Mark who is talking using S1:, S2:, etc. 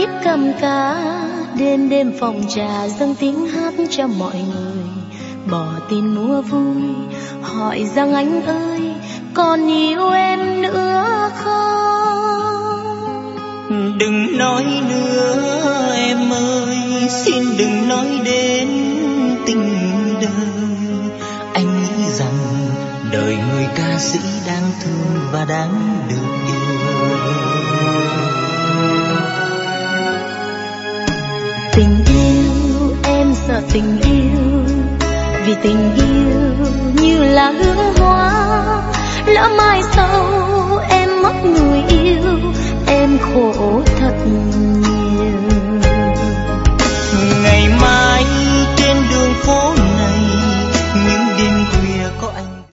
S1: cầm cá, đêm đêm phòng trà dâng tiếng hát cho mọi người. Bỏ tin mua vui, hỏi rằng anh ơi còn yêu em nữa không?
S2: Đừng nói nữa em ơi, xin đừng nói đến tình đời. Anh nghĩ rằng đời người ca sĩ đang thương và đáng được yêu.
S1: Tình yêu, em sợ tình yêu, vì tình yêu như là hương hoa, lỡ mai sau em mất người yêu, em khổ thật nhiều.
S2: Ngày mai trên đường phố